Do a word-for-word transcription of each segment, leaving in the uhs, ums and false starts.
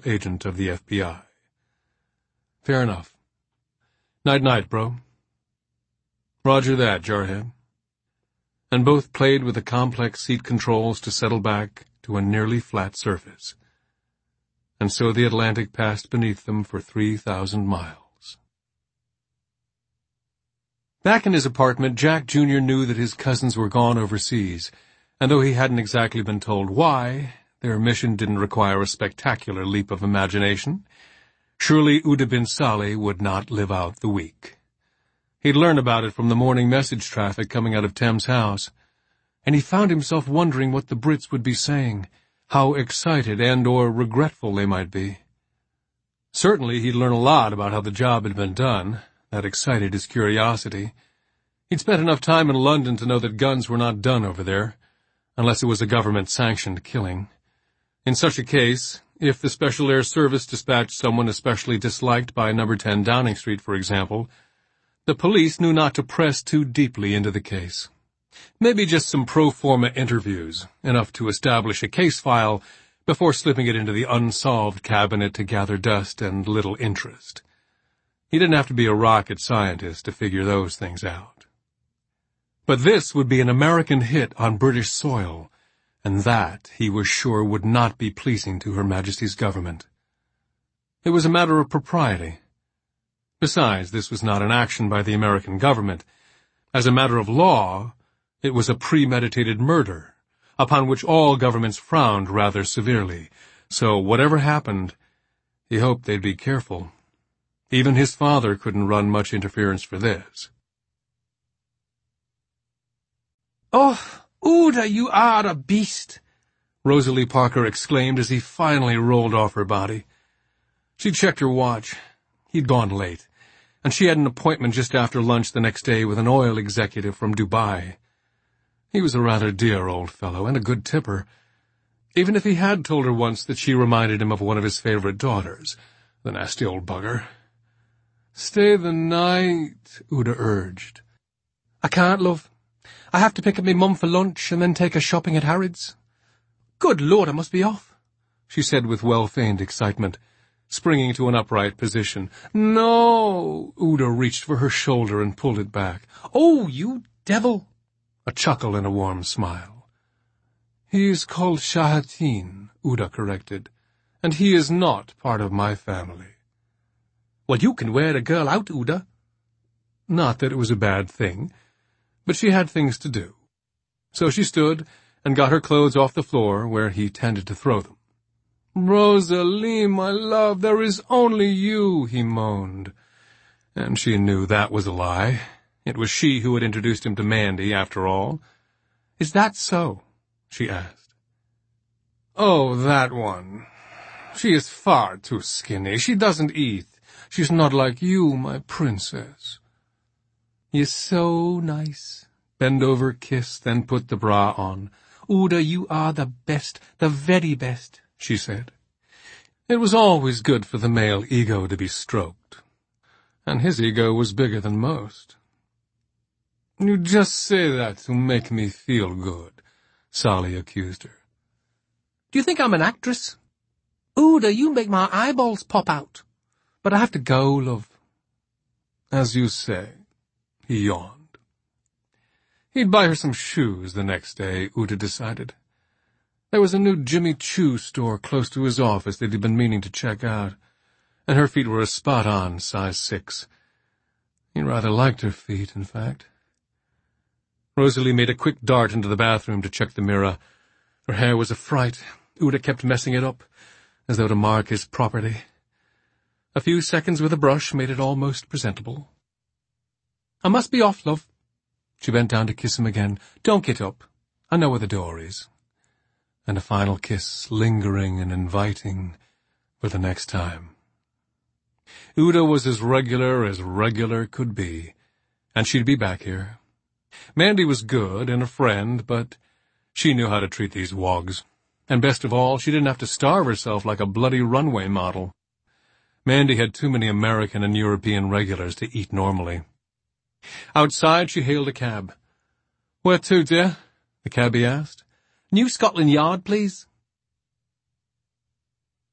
agent of the F B I. Fair enough. Night-night, bro. Roger that, Jarhead. And both played with the complex seat controls to settle back to a nearly flat surface. And so the Atlantic passed beneath them for three thousand miles. Back in his apartment, Jack Junior knew that his cousins were gone overseas, and though he hadn't exactly been told why, their mission didn't require a spectacular leap of imagination. Surely Uda bin Salih would not live out the week. He'd learn about it from the morning message traffic coming out of Tem's house, and he found himself wondering what the Brits would be saying, how excited and or regretful they might be. Certainly he'd learn a lot about how the job had been done. That excited his curiosity. He'd spent enough time in London to know that guns were not done over there, unless it was a government-sanctioned killing. In such a case, if the Special Air Service dispatched someone especially disliked by number ten Downing Street, for example, the police knew not to press too deeply into the case. Maybe just some pro forma interviews, enough to establish a case file before slipping it into the unsolved cabinet to gather dust and little interest. He didn't have to be a rocket scientist to figure those things out. But this would be an American hit on British soil, and that, he was sure, would not be pleasing to Her Majesty's government. It was a matter of propriety. Besides, this was not an action by the American government. As a matter of law, it was a premeditated murder, upon which all governments frowned rather severely, so whatever happened, he hoped they'd be careful. Even his father couldn't run much interference for this. "Oh, Uda, you are a beast!" Rosalie Parker exclaimed as he finally rolled off her body. She checked her watch. He'd gone late, and she had an appointment just after lunch the next day with an oil executive from Dubai. He was a rather dear old fellow and a good tipper, even if he had told her once that she reminded him of one of his favorite daughters, the nasty old bugger. "Stay the night," Uda urged. "I can't, love. I have to pick up me mum for lunch and then take her shopping at Harrods." "Good Lord, I must be off," she said with well-feigned excitement, springing to an upright position. "No!" Uda reached for her shoulder and pulled it back. "Oh, you devil!" A chuckle and a warm smile. "He is called Shahateen," Uda corrected, "and he is not part of my family." "Well, you can wear a girl out, Uda." Not that it was a bad thing, but she had things to do. So she stood and got her clothes off the floor where he tended to throw them. "Rosalie, my love, there is only you," he moaned. And she knew that was a lie. It was she who had introduced him to Mandy, after all. "Is that so?" she asked. "Oh, that one. She is far too skinny. She doesn't eat. She's not like you, my princess." "You're so nice." Bend over, kiss, then put the bra on. "Uda, you are the best, the very best," she said. It was always good for the male ego to be stroked, and his ego was bigger than most. "You just say that to make me feel good," Salih accused her. "Do you think I'm an actress? Uda, you make my eyeballs pop out. But I have to go, love." "As you say," he yawned. He'd buy her some shoes the next day, Uda decided. There was a new Jimmy Choo store close to his office that he'd been meaning to check out, and her feet were a spot-on size six. He rather liked her feet, in fact. Rosalie made a quick dart into the bathroom to check the mirror. Her hair was a fright. Uda kept messing it up, as though to mark his property. A few seconds with a brush made it almost presentable. "I must be off, love." She bent down to kiss him again. "Don't get up. I know where the door is." And a final kiss, lingering and inviting, for the next time. Uda was as regular as regular could be, and she'd be back here. Mandy was good and a friend, but she knew how to treat these wogs. And best of all, she didn't have to starve herself like a bloody runway model. Mandy had too many American and European regulars to eat normally. Outside, she hailed a cab. "Where to, dear?" the cabbie asked. "New Scotland Yard, please."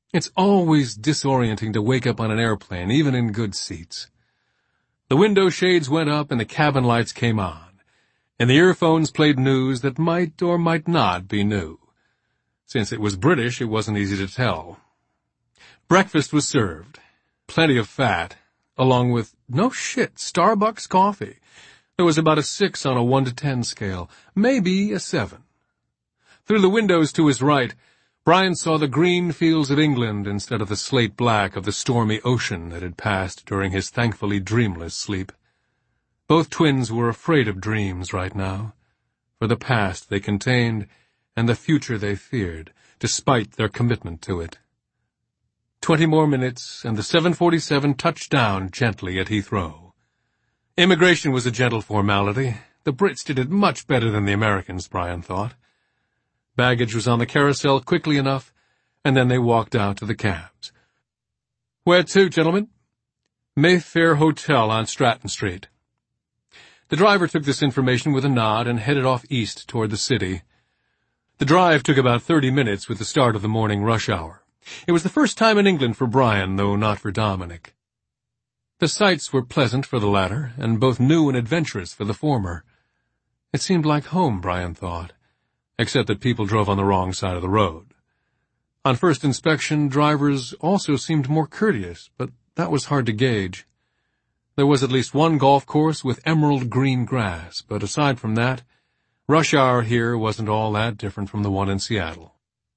It's always disorienting to wake up on an airplane, even in good seats. The window shades went up and the cabin lights came on, and the earphones played news that might or might not be new. Since it was British, it wasn't easy to tell. Breakfast was served. Plenty of fat, along with, no shit, Starbucks coffee. There was about a six on a one to ten scale, maybe a seven. Through the windows to his right, Brian saw the green fields of England instead of the slate black of the stormy ocean that had passed during his thankfully dreamless sleep. Both twins were afraid of dreams right now, for the past they contained and the future they feared, despite their commitment to it. Twenty more minutes, and the seven forty-seven touched down gently at Heathrow. Immigration was a gentle formality. The Brits did it much better than the Americans, Brian thought. Baggage was on the carousel quickly enough, and then they walked out to the cabs. "Where to, gentlemen?" "Mayfair Hotel on Stratton Street." The driver took this information with a nod and headed off east toward the city. The drive took about thirty minutes with the start of the morning rush hour. It was the first time in England for Brian, though not for Dominic. The sights were pleasant for the latter, and both new and adventurous for the former. It seemed like home, Brian thought, except that people drove on the wrong side of the road. On first inspection, drivers also seemed more courteous, but that was hard to gauge. There was at least one golf course with emerald green grass, but aside from that, rush hour here wasn't all that different from the one in Seattle.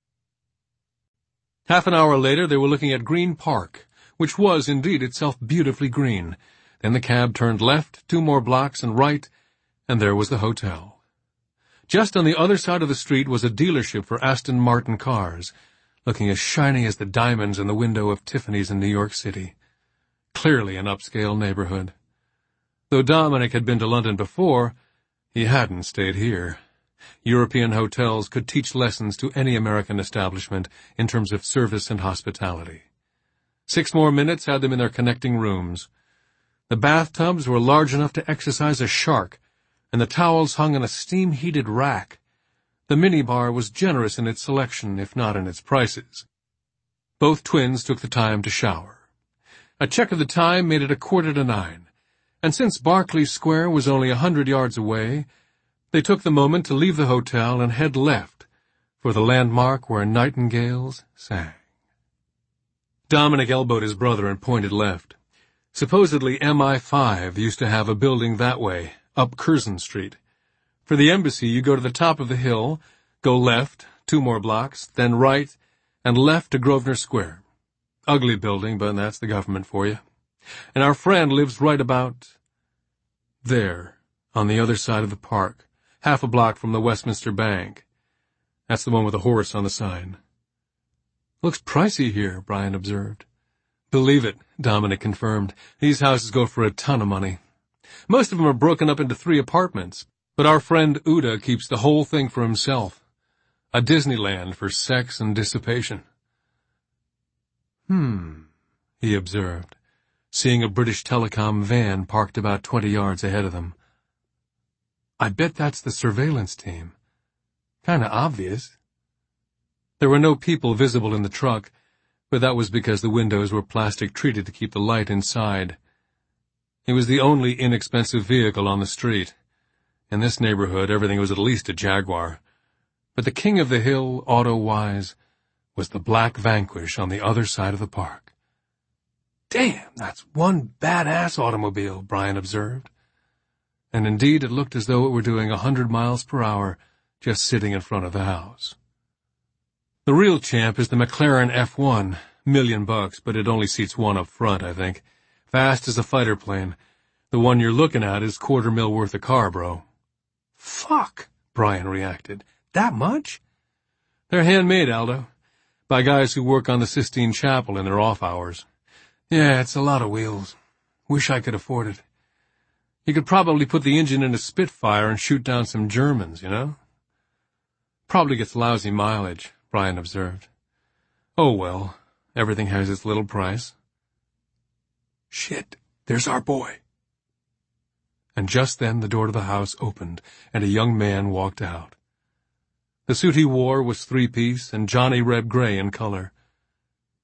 Half an hour later, they were looking at Green Park, which was indeed itself beautifully green. Then the cab turned left, two more blocks and right, and there was the hotel. Just on the other side of the street was a dealership for Aston Martin cars, looking as shiny as the diamonds in the window of Tiffany's in New York City. Clearly an upscale neighborhood. Though Dominic had been to London before, he hadn't stayed here. European hotels could teach lessons to any American establishment in terms of service and hospitality. Six more minutes had them in their connecting rooms. The bathtubs were large enough to exercise a shark, and the towels hung on a steam-heated rack. The minibar was generous in its selection, if not in its prices. Both twins took the time to shower. A check of the time made it a quarter to nine, and since Berkeley Square was only a hundred yards away, they took the moment to leave the hotel and head left for the landmark where nightingales sang. Dominic elbowed his brother and pointed left. Supposedly M I five used to have a building that way, up Curzon Street. For the embassy, you go to the top of the hill, go left, two more blocks, then right, and left to Grosvenor Square. Ugly building, but that's the government for you. And our friend lives right about there, on the other side of the park, half a block from the Westminster Bank. That's the one with the horse on the sign. Looks pricey here, Brian observed. Believe it, Dominic confirmed. These houses go for a ton of money. Most of them are broken up into three apartments, but our friend Uda keeps the whole thing for himself. A Disneyland for sex and dissipation. Hmm, he observed, seeing a British Telecom van parked about twenty yards ahead of them. I bet that's the surveillance team. Kinda obvious. There were no people visible in the truck, but that was because the windows were plastic-treated to keep the light inside. It was the only inexpensive vehicle on the street. In this neighborhood, everything was at least a Jaguar. But the king of the hill, auto-wise, was the black Vanquish on the other side of the park. Damn, that's one badass automobile, Brian observed. And indeed it looked as though it were doing a hundred miles per hour just sitting in front of the house. The real champ is the McLaren F one, million bucks, but it only seats one up front, I think. Fast as a fighter plane. The one you're looking at is quarter mil worth of car, bro. Fuck, Brian reacted. That much? They're handmade, Aldo, by guys who work on the Sistine Chapel in their off hours. Yeah, it's a lot of wheels. Wish I could afford it. You could probably put the engine in a Spitfire and shoot down some Germans, you know? Probably gets lousy mileage, Brian observed. Oh well, everything has its little price. Shit, there's our boy. And just then the door to the house opened, and a young man walked out. The suit he wore was three-piece and Johnny Reb gray in color.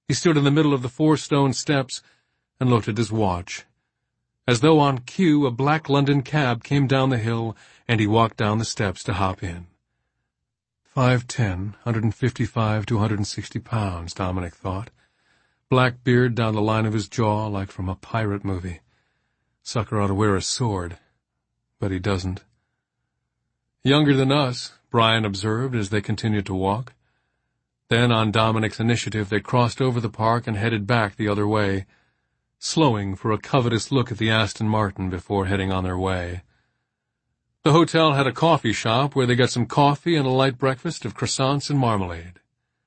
He stood in the middle of the four stone steps and looked at his watch. As though on cue, a black London cab came down the hill, and he walked down the steps to hop in. Five ten, one hundred fifty-five to one hundred sixty pounds, Dominic thought. Black beard down the line of his jaw like from a pirate movie. Sucker ought to wear a sword, but he doesn't. Younger than us, Brian observed as they continued to walk. Then, on Dominic's initiative, they crossed over the park and headed back the other way, slowing for a covetous look at the Aston Martin before heading on their way. The hotel had a coffee shop where they got some coffee and a light breakfast of croissants and marmalade.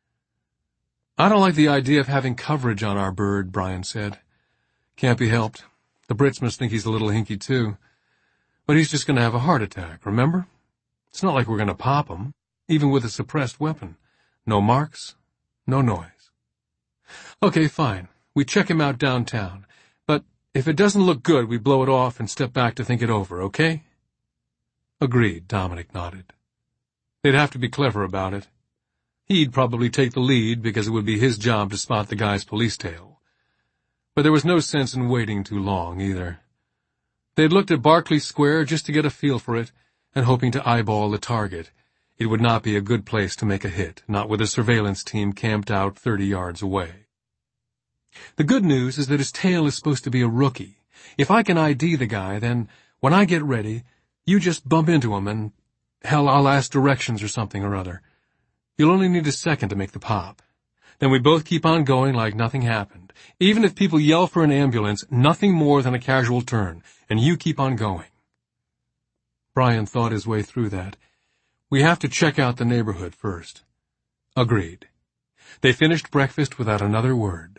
I don't like the idea of having coverage on our bird, Brian said. Can't be helped. The Brits must think he's a little hinky, too. But he's just going to have a heart attack, remember? It's not like we're going to pop him, even with a suppressed weapon. No marks, no noise. Okay, fine. We check him out downtown. But if it doesn't look good, we blow it off and step back to think it over, okay? Agreed, Dominic nodded. They'd have to be clever about it. He'd probably take the lead because it would be his job to spot the guy's police tail. But there was no sense in waiting too long, either. They'd looked at Berkeley Square just to get a feel for it, and hoping to eyeball the target. It would not be a good place to make a hit, not with a surveillance team camped out thirty yards away. The good news is that his tail is supposed to be a rookie. If I can I D the guy, then, when I get ready, you just bump into him and, hell, I'll ask directions or something or other. You'll only need a second to make the pop. Then we both keep on going like nothing happened. Even if people yell for an ambulance, nothing more than a casual turn, and you keep on going. Brian thought his way through that. We have to check out the neighborhood first. Agreed. They finished breakfast without another word.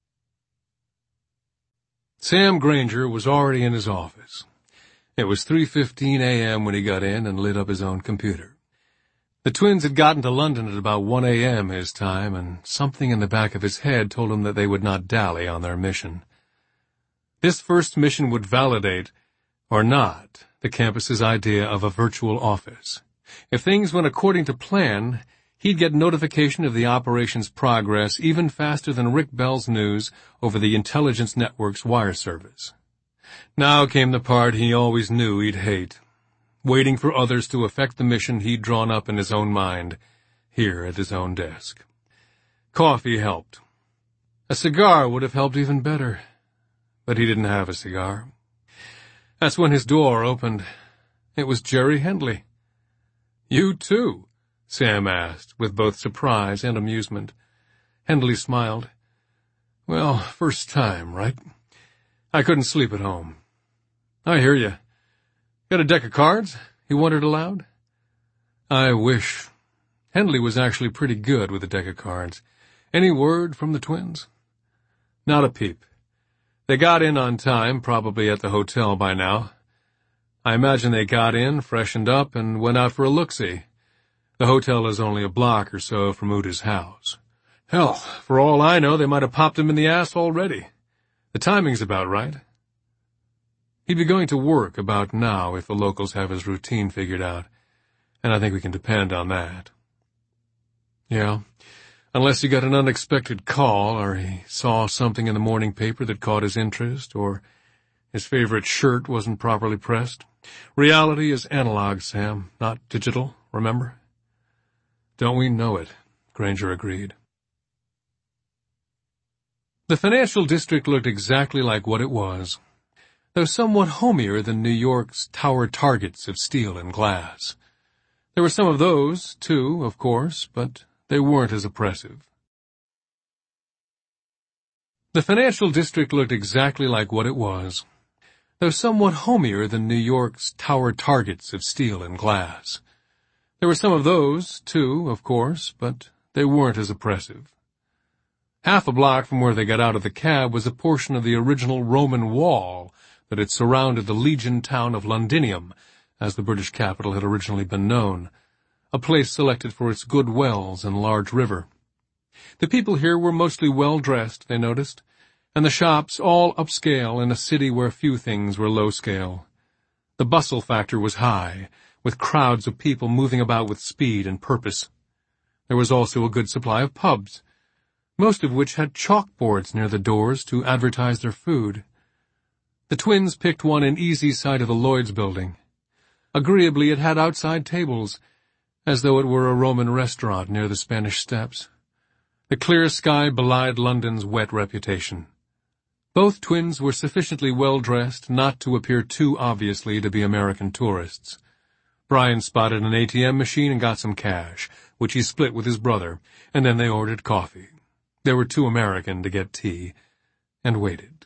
Sam Granger was already in his office. It was three fifteen a m when he got in and lit up his own computer. The twins had gotten to London at about one a m his time, and something in the back of his head told him that they would not dally on their mission. This first mission would validate, or not, the campus's idea of a virtual office. If things went according to plan, he'd get notification of the operation's progress even faster than Rick Bell's news over the intelligence network's wire service. Now came the part he always knew he'd hate, waiting for others to effect the mission he'd drawn up in his own mind, here at his own desk. Coffee helped. A cigar would have helped even better, but he didn't have a cigar. That's when his door opened. It was Jerry Hendley. You too? Sam asked, with both surprise and amusement. Hendley smiled. Well, first time, right? I couldn't sleep at home. I hear you. Got a deck of cards? He wondered aloud. I wish. Hendley was actually pretty good with a deck of cards. Any word from the twins? Not a peep. They got in on time, probably at the hotel by now. I imagine they got in, freshened up, and went out for a look-see. The hotel is only a block or so from Uda's house. Hell, for all I know, they might have popped him in the ass already. The timing's about right. He'd be going to work about now if the locals have his routine figured out, and I think we can depend on that. Yeah, unless he got an unexpected call, or he saw something in the morning paper that caught his interest, or his favorite shirt wasn't properly pressed. Reality is analog, Sam, not digital, remember? Don't we know it, Granger agreed. The financial district looked exactly like what it was, though somewhat homier than New York's tower targets of steel and glass. There were some of those, too, of course, but they weren't as oppressive. The financial district looked exactly like what it was, though somewhat homier than New York's tower targets of steel and glass. There were some of those, too, of course, but they weren't as oppressive. Half a block from where they got out of the cab was a portion of the original Roman wall that had surrounded the Legion town of Londinium, as the British capital had originally been known, a place selected for its good wells and large river. The people here were mostly well-dressed, they noticed, and the shops all upscale in a city where few things were low-scale. The bustle factor was high, with crowds of people moving about with speed and purpose. There was also a good supply of pubs. most of which had chalkboards near the doors to advertise their food. The twins picked one in easy sight of the Lloyd's building. Agreeably, it had outside tables, as though it were a Roman restaurant near the Spanish Steps. The clear sky belied London's wet reputation. Both twins were sufficiently well-dressed not to appear too obviously to be American tourists. Brian spotted an A T M machine and got some cash, which he split with his brother, and then they ordered coffee. They were too American to get tea, and waited.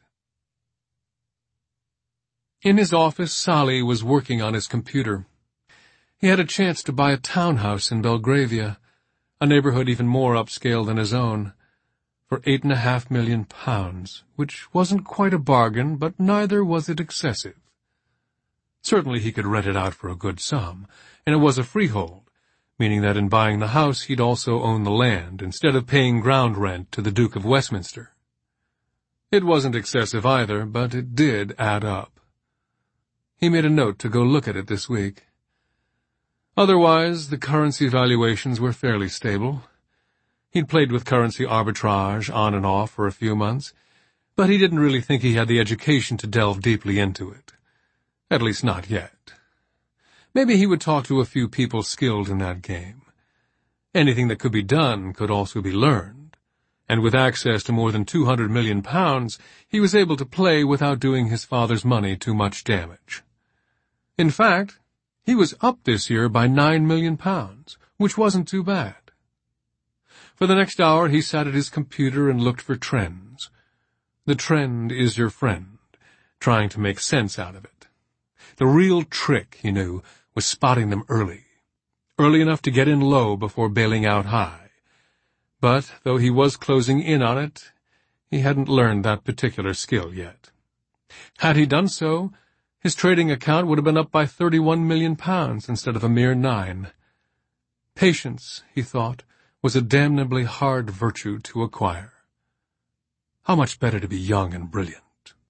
In his office, Sally was working on his computer. He had a chance to buy a townhouse in Belgravia, a neighborhood even more upscale than his own, for eight and a half million pounds, which wasn't quite a bargain, but neither was it excessive. Certainly he could rent it out for a good sum, and it was a freehold, meaning that in buying the house he'd also own the land, instead of paying ground rent to the Duke of Westminster. It wasn't excessive either, but it did add up. He made a note to go look at it this week. Otherwise, the currency valuations were fairly stable. He'd played with currency arbitrage on and off for a few months, but he didn't really think he had the education to delve deeply into it. At least not yet. Maybe he would talk to a few people skilled in that game. Anything that could be done could also be learned, and with access to more than two hundred million pounds, he was able to play without doing his father's money too much damage. In fact, he was up this year by nine million pounds, which wasn't too bad. For the next hour he sat at his computer and looked for trends. The trend is your friend, trying to make sense out of it. The real trick, he knew, was spotting them early, early enough to get in low before bailing out high. But, though he was closing in on it, he hadn't learned that particular skill yet. Had he done so, his trading account would have been up by thirty-one million pounds instead of a mere nine. Patience, he thought, was a damnably hard virtue to acquire. How much better to be young and brilliant.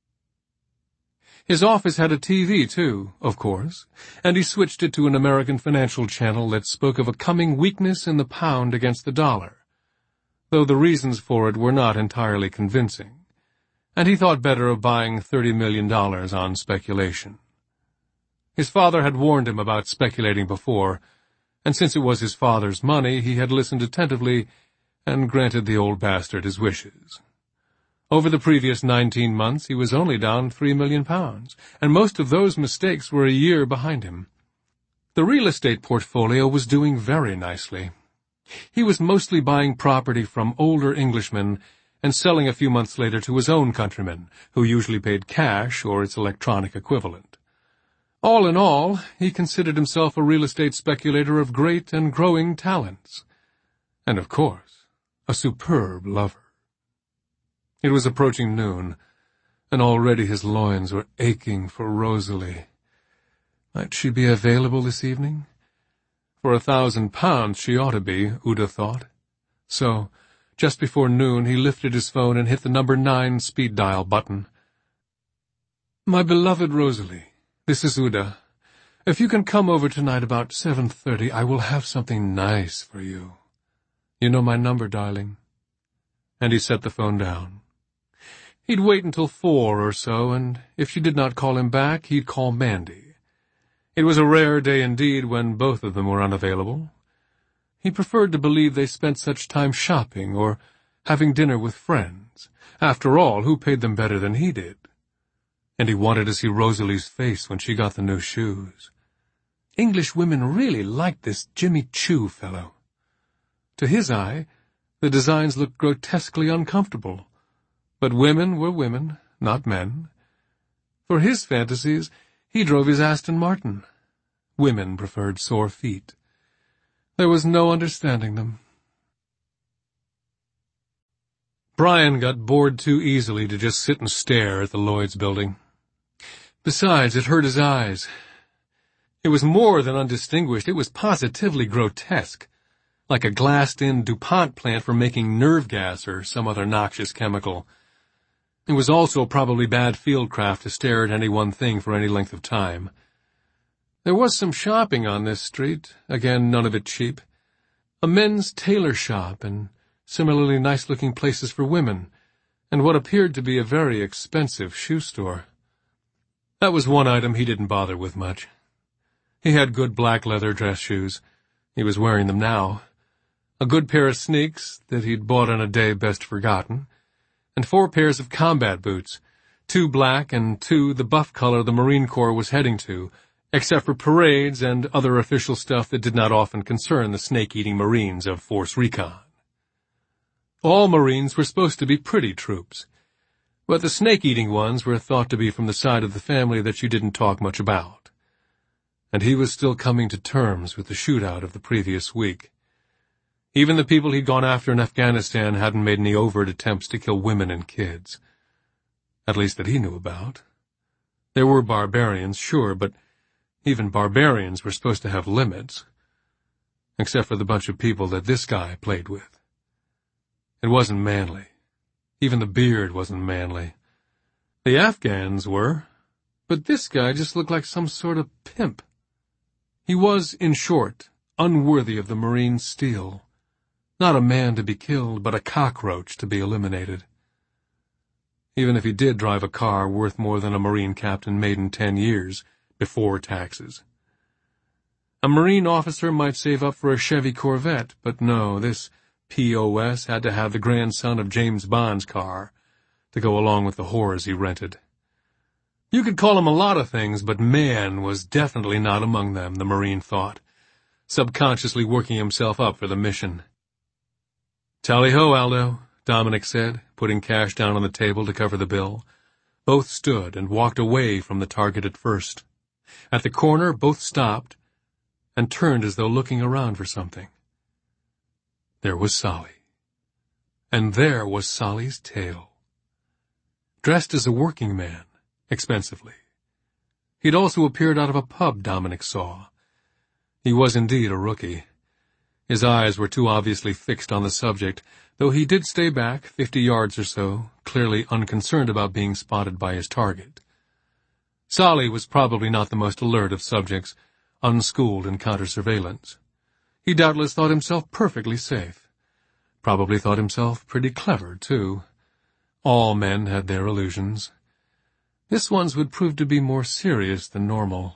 His office had a T V, too, of course, and he switched it to an American financial channel that spoke of a coming weakness in the pound against the dollar, though the reasons for it were not entirely convincing, and he thought better of buying thirty million dollars on speculation. His father had warned him about speculating before, and since it was his father's money, he had listened attentively and granted the old bastard his wishes. Over the previous nineteen months, he was only down three million pounds, and most of those mistakes were a year behind him. The real estate portfolio was doing very nicely. He was mostly buying property from older Englishmen and selling a few months later to his own countrymen, who usually paid cash or its electronic equivalent. All in all, he considered himself a real estate speculator of great and growing talents. And, of course, a superb lover. It was approaching noon, and already his loins were aching for Rosalie. Might she be available this evening? For a thousand pounds she ought to be, Uda thought. So, just before noon, he lifted his phone and hit the number nine speed dial button. My beloved Rosalie, this is Uda. If you can come over tonight about seven thirty, I will have something nice for you. You know my number, darling. And he set the phone down. He'd wait until four or so, and if she did not call him back, he'd call Mandy. It was a rare day indeed when both of them were unavailable. He preferred to believe they spent such time shopping or having dinner with friends. After all, who paid them better than he did? And he wanted to see Rosalie's face when she got the new shoes. English women really liked this Jimmy Choo fellow. To his eye, the designs looked grotesquely uncomfortable. But women were women, not men. For his fantasies, he drove his Aston Martin. Women preferred sore feet. There was no understanding them. Brian got bored too easily to just sit and stare at the Lloyd's building. Besides, it hurt his eyes. It was more than undistinguished, it was positively grotesque, like a glassed-in DuPont plant for making nerve gas or some other noxious chemical. It was also probably bad fieldcraft to stare at any one thing for any length of time. There was some shopping on this street, again none of it cheap. A men's tailor shop and similarly nice-looking places for women, and what appeared to be a very expensive shoe store. That was one item he didn't bother with much. He had good black leather dress shoes. He was wearing them now. A good pair of sneaks that he'd bought on a day best forgotten, and four pairs of combat boots, two black and two the buff color the Marine Corps was heading to, except for parades and other official stuff that did not often concern the snake-eating Marines of Force Recon. All Marines were supposed to be pretty troops, but the snake-eating ones were thought to be from the side of the family that you didn't talk much about. And he was still coming to terms with the shootout of the previous week. Even the people he'd gone after in Afghanistan hadn't made any overt attempts to kill women and kids. At least that he knew about. There were barbarians, sure, but even barbarians were supposed to have limits. Except for the bunch of people that this guy played with. It wasn't manly. Even the beard wasn't manly. The Afghans were, but this guy just looked like some sort of pimp. He was, in short, unworthy of the Marine steel. Not a man to be killed, but a cockroach to be eliminated. Even if he did drive a car worth more than a Marine captain made in ten years, before taxes. A Marine officer might save up for a Chevy Corvette, but no, this P O S had to have the grandson of James Bond's car to go along with the whores he rented. You could call him a lot of things, but man was definitely not among them, the Marine thought, subconsciously working himself up for the mission. "Tally-ho, Aldo," Dominic said, putting cash down on the table to cover the bill. Both stood and walked away from the target at first. At the corner, both stopped and turned as though looking around for something. There was Solly. And there was Solly's tail. Dressed as a working man, expensively. He'd also appeared out of a pub, Dominic saw. He was indeed a rookie. His eyes were too obviously fixed on the subject, though he did stay back fifty yards or so, clearly unconcerned about being spotted by his target. Solly was probably not the most alert of subjects, unschooled in counter-surveillance. He doubtless thought himself perfectly safe. Probably thought himself pretty clever, too. All men had their illusions. This one's would prove to be more serious than normal.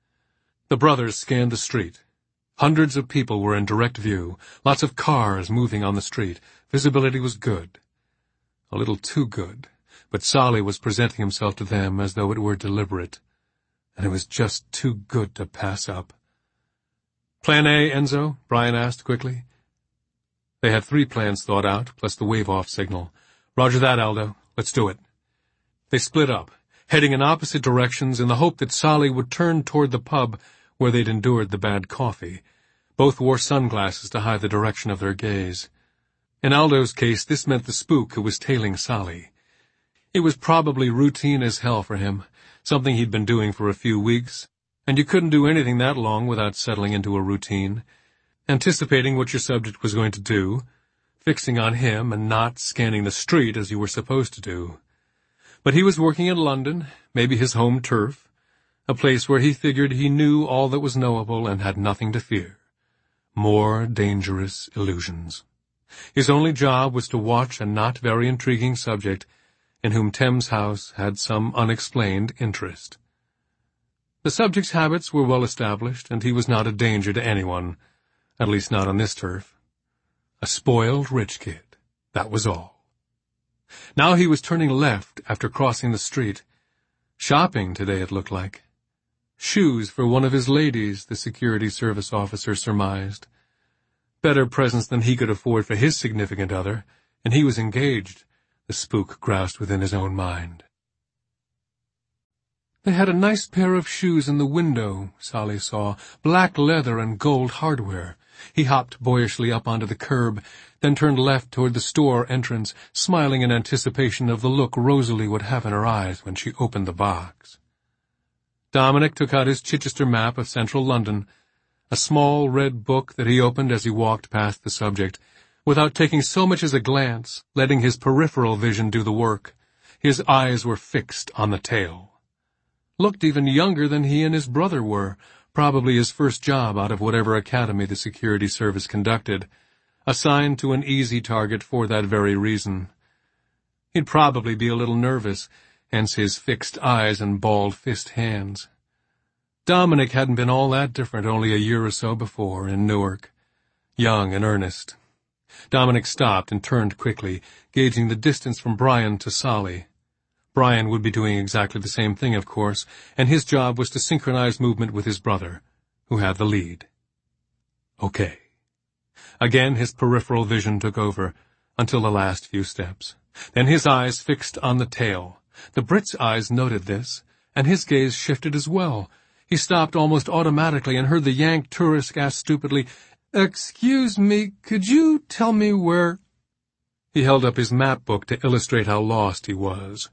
The brothers scanned the street. Hundreds of people were in direct view, lots of cars moving on the street. Visibility was good. A little too good, but Solly was presenting himself to them as though it were deliberate, and it was just too good to pass up. "Plan A, Enzo?" Brian asked quickly. They had three plans thought out, plus the wave-off signal. "Roger that, Aldo. Let's do it." They split up, heading in opposite directions in the hope that Solly would turn toward the pub where they'd endured the bad coffee. Both wore sunglasses to hide the direction of their gaze. In Aldo's case, this meant the spook who was tailing Solly. It was probably routine as hell for him, something he'd been doing for a few weeks, and you couldn't do anything that long without settling into a routine, anticipating what your subject was going to do, fixing on him and not scanning the street as you were supposed to do. But he was working in London, maybe his home turf, a place where he figured he knew all that was knowable and had nothing to fear. More dangerous illusions. His only job was to watch a not very intriguing subject in whom Thames House had some unexplained interest. The subject's habits were well established, and he was not a danger to anyone, at least not on this turf. A spoiled rich kid, that was all. Now he was turning left after crossing the street. Shopping today, it looked like. Shoes for one of his ladies, the security service officer surmised. Better presents than he could afford for his significant other, and he was engaged, the spook groused within his own mind. They had a nice pair of shoes in the window, Solly saw, black leather and gold hardware. He hopped boyishly up onto the curb, then turned left toward the store entrance, smiling in anticipation of the look Rosalie would have in her eyes when she opened the box. Dominic took out his Chichester map of central London, a small red book that he opened as he walked past the subject, without taking so much as a glance, letting his peripheral vision do the work. His eyes were fixed on the tail. Looked even younger than he and his brother were, probably his first job out of whatever academy the security service conducted. assigned to an easy target for that very reason. He'd probably be a little nervous, hence his fixed eyes and bald-fist hands. Dominic hadn't been all that different only a year or so before in Newark. Young and earnest. Dominic stopped and turned quickly, gauging the distance from Brian to Solly. Brian would be doing exactly the same thing, of course, and his job was to synchronize movement with his brother, who had the lead. Okay. Again his peripheral vision took over, until the last few steps. Then his eyes fixed on the tail. The Brit's eyes noted this, and his gaze shifted as well. He stopped almost automatically and heard the Yank tourist ask stupidly, "Excuse me, could you tell me where—" He held up his map book to illustrate how lost he was.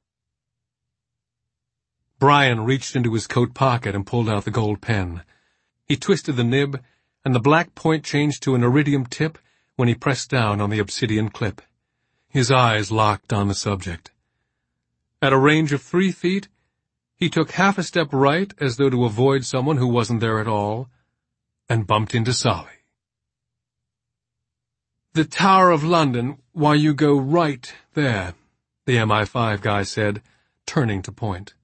Brian reached into his coat pocket and pulled out the gold pen. He twisted the nib, and the black point changed to an iridium tip when he pressed down on the obsidian clip. His eyes locked on the subject. At a range of three feet, he took half a step right as though to avoid someone who wasn't there at all, and bumped into Solly. "The Tower of London, why you go right there," the M I five guy said, turning to point.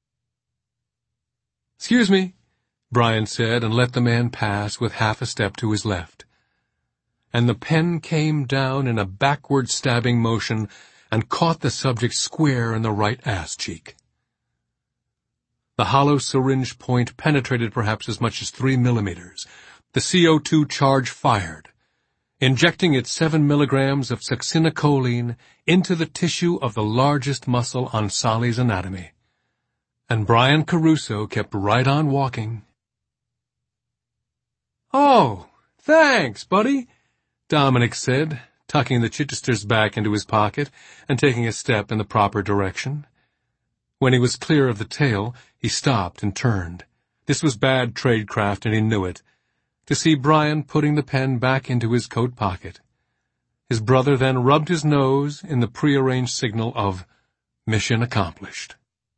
"Excuse me," Brian said, and let the man pass with half a step to his left. And the pen came down in a backward stabbing motion and caught the subject square in the right ass cheek. The hollow syringe point penetrated perhaps as much as three millimeters. The C O two charge fired, injecting its seven milligrams of succinylcholine into the tissue of the largest muscle on Solly's anatomy. And Brian Caruso kept right on walking. "Oh, thanks, buddy," Dominic said, tucking the Chichesters back into his pocket and taking a step in the proper direction. When he was clear of the tail, he stopped and turned. This was bad tradecraft, and he knew it, to see Brian putting the pen back into his coat pocket. His brother then rubbed his nose in the prearranged signal of mission accomplished.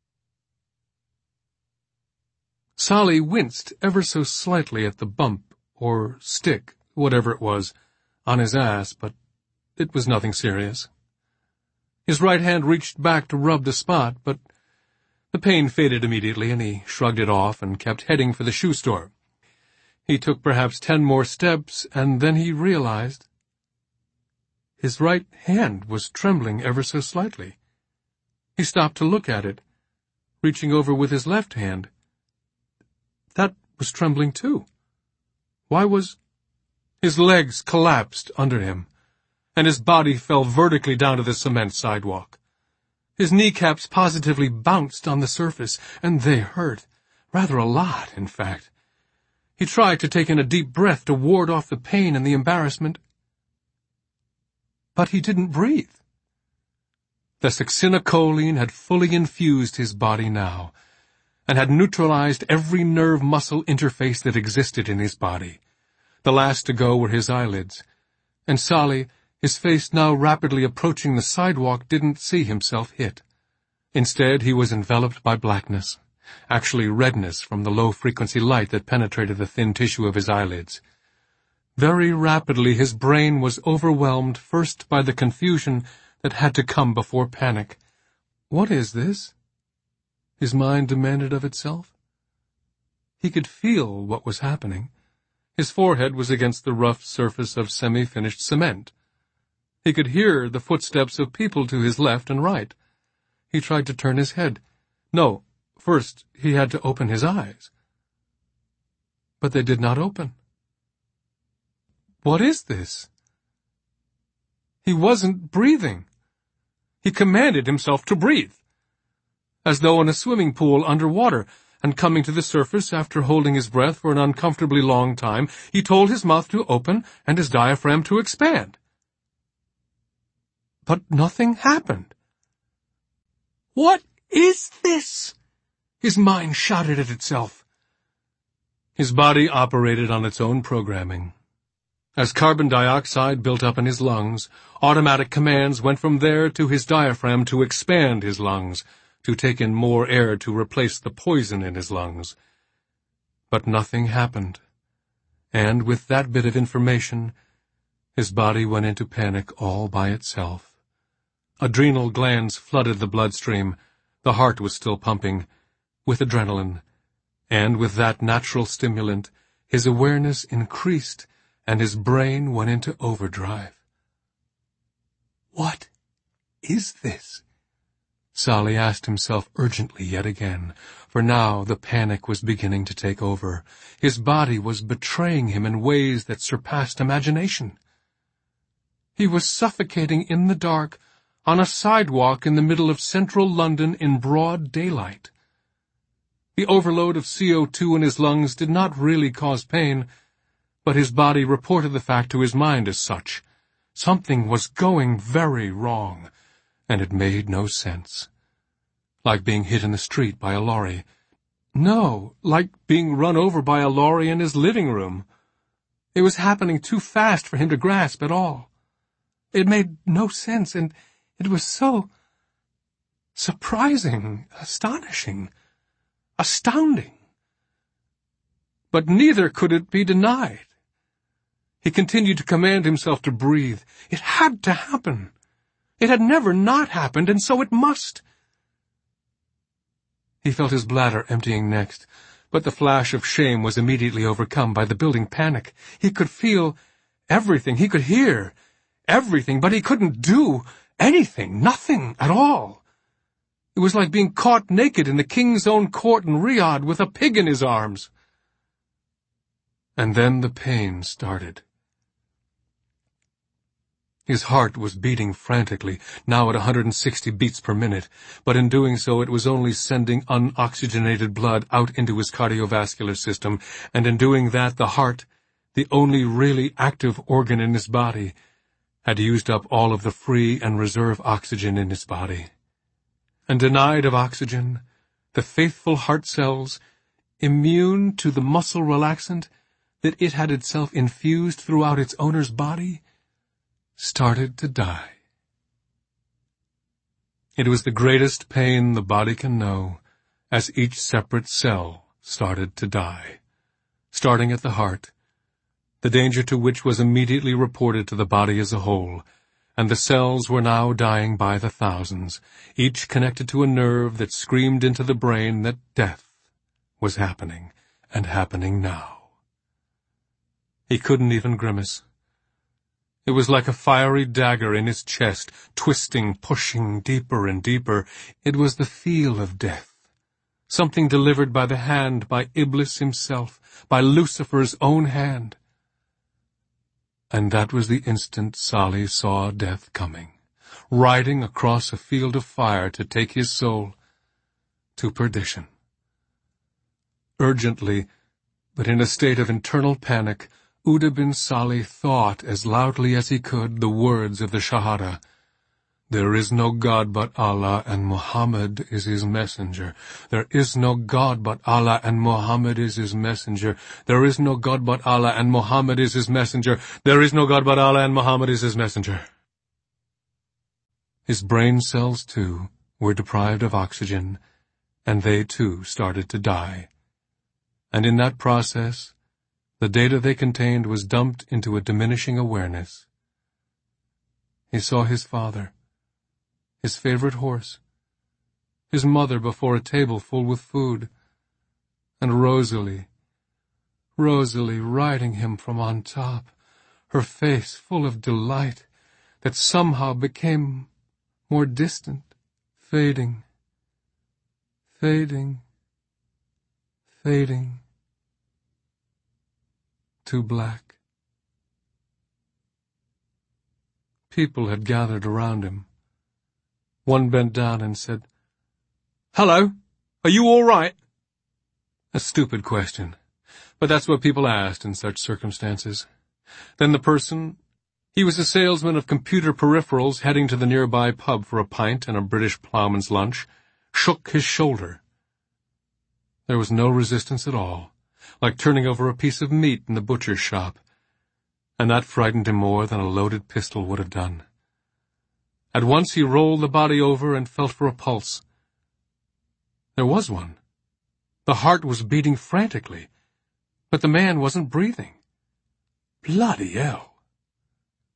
Solly winced ever so slightly at the bump, or stick, whatever it was, on his ass, but it was nothing serious. His right hand reached back to rub the spot, but the pain faded immediately, and he shrugged it off and kept heading for the shoe store. He took perhaps ten more steps, and then he realized his right hand was trembling ever so slightly. He stopped to look at it, reaching over with his left hand. That was trembling too. Why was... His legs collapsed under him, and his body fell vertically down to the cement sidewalk. His kneecaps positively bounced on the surface, and they hurt. Rather a lot, in fact. He tried to take in a deep breath to ward off the pain and the embarrassment. But he didn't breathe. The succinylcholine had fully infused his body now, and had neutralized every nerve muscle interface that existed in his body. The last to go were his eyelids, and Solly, his face now rapidly approaching the sidewalk, didn't see himself hit. Instead, he was enveloped by blackness, actually redness from the low-frequency light that penetrated the thin tissue of his eyelids. Very rapidly his brain was overwhelmed first by the confusion that had to come before panic. What is this? His mind demanded of itself. He could feel what was happening. His forehead was against the rough surface of semi-finished cement. He could hear the footsteps of people to his left and right. He tried to turn his head. No, first he had to open his eyes. But they did not open. What is this? He wasn't breathing. He commanded himself to breathe, as though in a swimming pool underwater, and coming to the surface after holding his breath for an uncomfortably long time, he told his mouth to open and his diaphragm to expand. But nothing happened. What is this? His mind shouted at itself. His body operated on its own programming. As carbon dioxide built up in his lungs, automatic commands went from there to his diaphragm to expand his lungs, to take in more air to replace the poison in his lungs. But nothing happened, and with that bit of information, His body went into panic all by itself. Adrenal glands flooded the bloodstream. The heart was still pumping, with adrenaline, and with that natural stimulant, his awareness increased and his brain went into overdrive. What is this? Solly asked himself urgently yet again, for now the panic was beginning to take over. His body was betraying him in ways that surpassed imagination. He was suffocating in the dark on a sidewalk in the middle of central London in broad daylight. The overload of C O two in his lungs did not really cause pain, but his body reported the fact to his mind as such. Something was going very wrong, and it made no sense. Like being hit in the street by a lorry. No, like being run over by a lorry in his living room. It was happening too fast for him to grasp at all. It made no sense, and it was so surprising, astonishing, astounding. But neither could it be denied. He continued to command himself to breathe. It had to happen. It had never not happened, and so it must. He felt his bladder emptying next, but the flash of shame was immediately overcome by the building panic. He could feel everything, he could hear everything, but he couldn't do anything, nothing at all. It was like being caught naked in the king's own court in Riyadh with a pig in his arms. And then the pain started. His heart was beating frantically, now at one hundred sixty beats per minute, but in doing so it was only sending unoxygenated blood out into his cardiovascular system, and in doing that the heart, the only really active organ in his body, had used up all of the free and reserve oxygen in his body. And denied of oxygen, the faithful heart cells, immune to the muscle relaxant that it had itself infused throughout its owner's body, started to die. It was the greatest pain the body can know, as each separate cell started to die, starting at the heart, the danger to which was immediately reported to the body as a whole, and the cells were now dying by the thousands, each connected to a nerve that screamed into the brain that death was happening, and happening now. He couldn't even grimace. It was like a fiery dagger in his chest, twisting, pushing deeper and deeper. It was the feel of death, something delivered by the hand, by Iblis himself, by Lucifer's own hand. And that was the instant Solly saw death coming, riding across a field of fire to take his soul to perdition. Urgently, but in a state of internal panic, Uda bin Solly thought as loudly as he could the words of the Shahada. There is no God but Allah, and Muhammad is his messenger. There is no God but Allah, and Muhammad is his messenger. There is no God but Allah, and Muhammad is his messenger. There is no God but Allah, and Muhammad is his messenger. His brain cells, too, were deprived of oxygen, and they, too, started to die. And in that process, the data they contained was dumped into a diminishing awareness. He saw his father, his favorite horse, his mother before a table full with food, and Rosalie, Rosalie riding him from on top, her face full of delight that somehow became more distant, fading, fading, fading to black. People had gathered around him. One bent down and said, "Hello, are you all right?" A stupid question, but that's what people asked in such circumstances. Then the person, he was a salesman of computer peripherals heading to the nearby pub for a pint and a British ploughman's lunch, shook his shoulder. There was no resistance at all, like turning over a piece of meat in the butcher's shop, and that frightened him more than a loaded pistol would have done. At once he rolled the body over and felt for a pulse. There was one. The heart was beating frantically, but the man wasn't breathing. Bloody hell!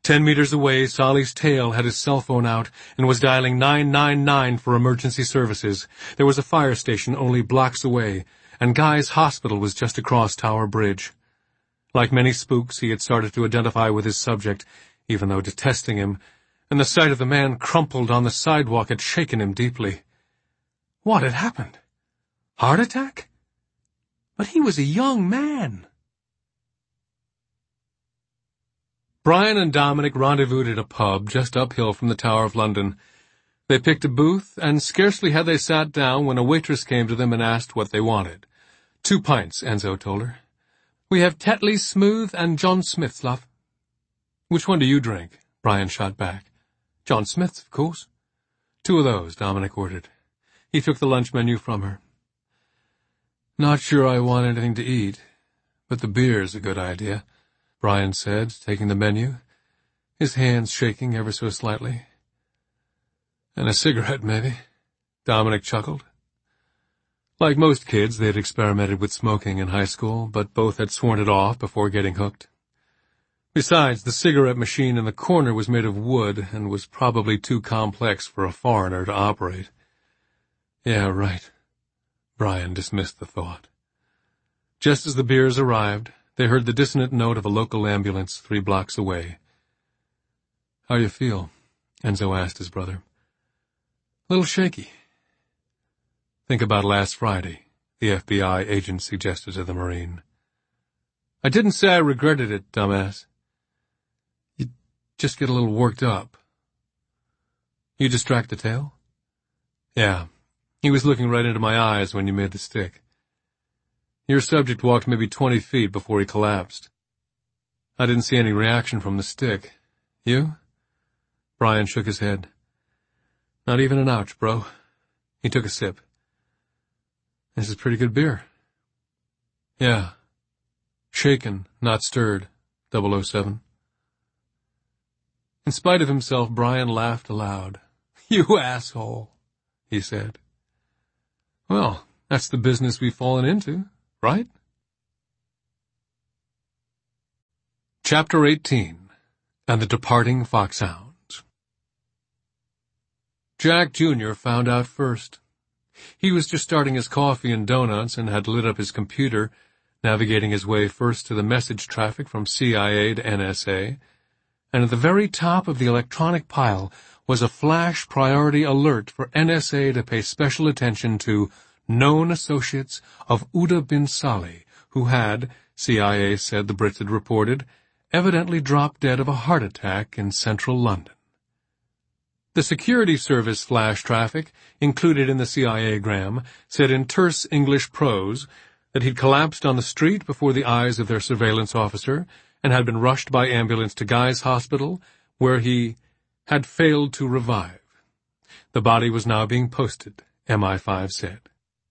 Ten meters away, Solly's tail had his cell phone out and was dialing nine nine nine for emergency services. There was a fire station only blocks away, and Guy's Hospital was just across Tower Bridge. Like many spooks, he had started to identify with his subject, even though detesting him, and the sight of the man crumpled on the sidewalk had shaken him deeply. What had happened? Heart attack? But he was a young man. Brian and Dominic rendezvoused at a pub just uphill from the Tower of London. They picked a booth, and scarcely had they sat down when a waitress came to them and asked what they wanted. Two pints, Enzo told her. We have Tetley's Smooth and John Smith's, love. Which one do you drink? Brian shot back. John Smith's, of course. Two of those, Dominic ordered. He took the lunch menu from her. Not sure I want anything to eat, but the beer's a good idea, Brian said, taking the menu, his hands shaking ever so slightly. And a cigarette, maybe, Dominic chuckled. Like most kids, they had experimented with smoking in high school, but both had sworn it off before getting hooked. Besides, the cigarette machine in the corner was made of wood and was probably too complex for a foreigner to operate. Yeah, right. Brian dismissed the thought. Just as the beers arrived, they heard the dissonant note of a local ambulance three blocks away. How you feel? Enzo asked his brother. A little shaky. Think about last Friday, the F B I agent suggested to the Marine. I didn't say I regretted it, dumbass. You just get a little worked up. You distract the tail? Yeah. He was looking right into my eyes when you made the stick. Your subject walked maybe twenty feet before he collapsed. I didn't see any reaction from the stick. You? Brian shook his head. Not even an ouch, bro. He took a sip. This is pretty good beer. Yeah. Shaken, not stirred, double oh seven. In spite of himself, Brian laughed aloud. You asshole, he said. Well, that's the business we've fallen into, right? Chapter eighteen, and the Departing Foxhounds. Jack Junior found out first. He was just starting his coffee and donuts and had lit up his computer, navigating his way first to the message traffic from C I A to N S A, and at the very top of the electronic pile was a flash priority alert for N S A to pay special attention to known associates of Uda bin Salih, who had, C I A said the Brits had reported, evidently dropped dead of a heart attack in central London. The security service flash traffic, included in the C I A gram, said in terse English prose that he'd collapsed on the street before the eyes of their surveillance officer and had been rushed by ambulance to Guy's Hospital, where he had failed to revive. The body was now being posted, M I five said.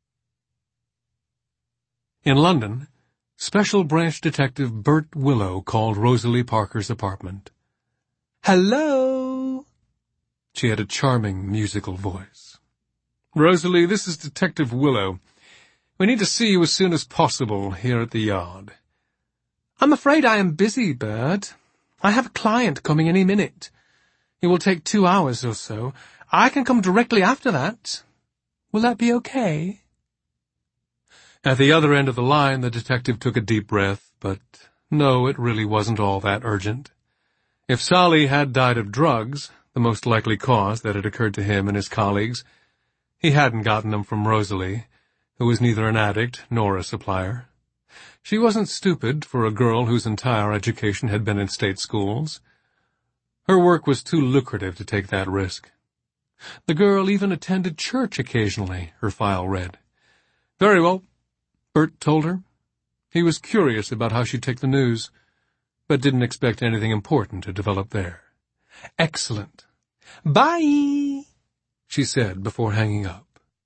In London, Special Branch Detective Bert Willow called Rosalie Parker's apartment. Hello! She had a charming musical voice. Rosalie, this is Detective Willow. We need to see you as soon as possible here at the Yard. I'm afraid I am busy, Bert. I have a client coming any minute. It will take two hours or so. I can come directly after that. Will that be okay? At the other end of the line, the detective took a deep breath, but no, it really wasn't all that urgent. If Salih had died of drugs, the most likely cause that had occurred to him and his colleagues, he hadn't gotten them from Rosalie, who was neither an addict nor a supplier. She wasn't stupid for a girl whose entire education had been in state schools. Her work was too lucrative to take that risk. The girl even attended church occasionally, her file read. Very well, Bert told her. He was curious about how she'd take the news, but didn't expect anything important to develop there. Excellent. Bye, she said before hanging up.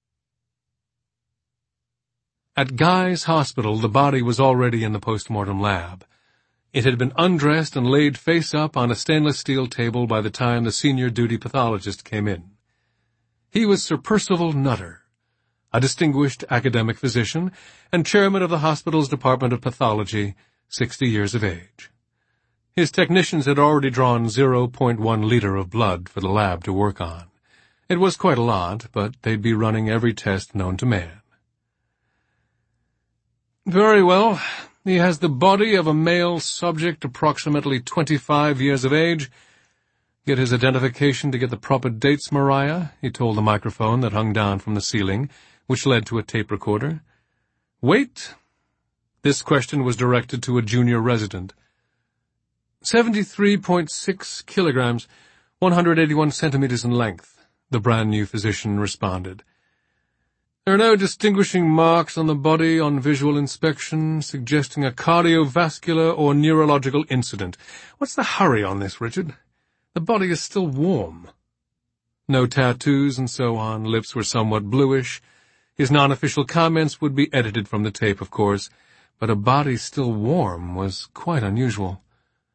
At Guy's Hospital, the body was already in the postmortem lab. It had been undressed and laid face up on a stainless steel table by the time the senior duty pathologist came in. He was Sir Percival Nutter, a distinguished academic physician and chairman of the hospital's Department of Pathology, sixty years of age. His technicians had already drawn zero point one liter of blood for the lab to work on. It was quite a lot, but they'd be running every test known to man. Very well. He has the body of a male subject approximately twenty-five years of age. Get his identification to get the proper dates, Mariah, he told the microphone that hung down from the ceiling, which led to a tape recorder. Weight? This question was directed to a junior resident. seventy-three point six kilograms, one hundred eighty-one centimeters in length, the brand-new physician responded. There are no distinguishing marks on the body on visual inspection, suggesting a cardiovascular or neurological incident. What's the hurry on this, Richard? The body is still warm. No tattoos and so on, lips were somewhat bluish. His non-official comments would be edited from the tape, of course, but a body still warm was quite unusual.